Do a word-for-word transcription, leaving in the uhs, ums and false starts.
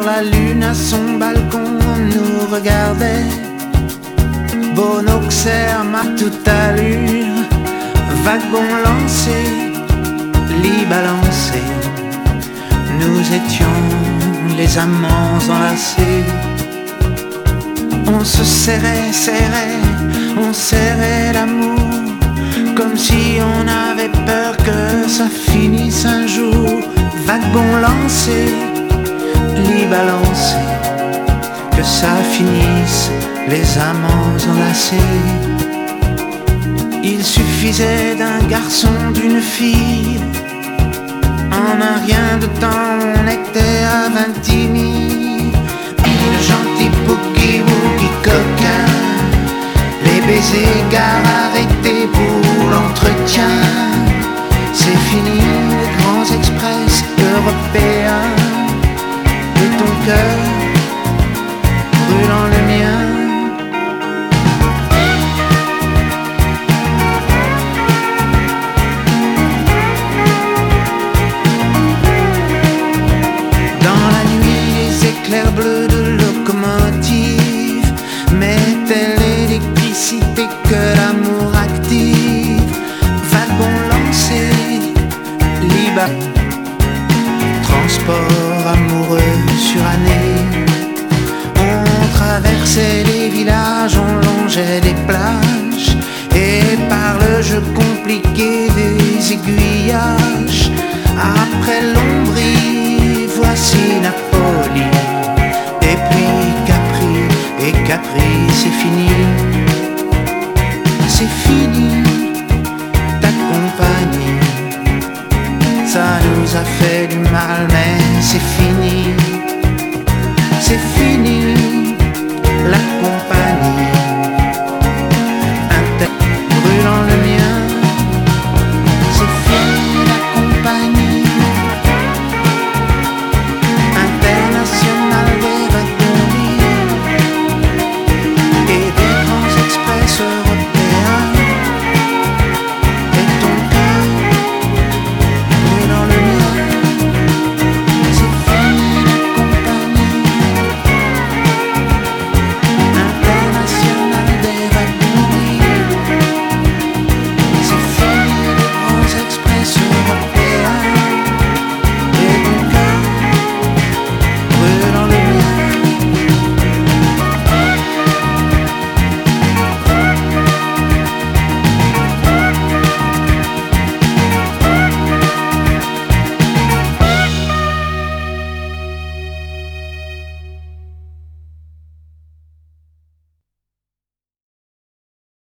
la lune à son balcon nous regardait. Bonoxerme à toute allure, wagon lancé, lit balancé. Nous étions les amants enlacés. On se serrait, serrait, on serrait l'amour, comme si on avait peur que ça finisse un jour. Wagon lancé, lit balancé, que ça finisse, les amants enlacés. Il suffisait d'un garçon, d'une fille, en un rien de temps on était à Vintimille. Le gentil boogie woogie coquin, les baisers gare arrêtés pour l'entretien. C'est fini les grands express européens, de ton cœur brûlant le mien. Dans la nuit les éclairs bleus de locomotive mettaient l'électricité que l'amour active. Wagon lancé, libre, transport amoureux suranné. On traversait les villages, on longeait les plages, et par le jeu compliqué des aiguillages, après Lombrie, voici Napoli, et puis Capri, et Capri c'est fini. C'est fini ta compagnie, ça nous a fait du mal, mais c'est fini. C'est fini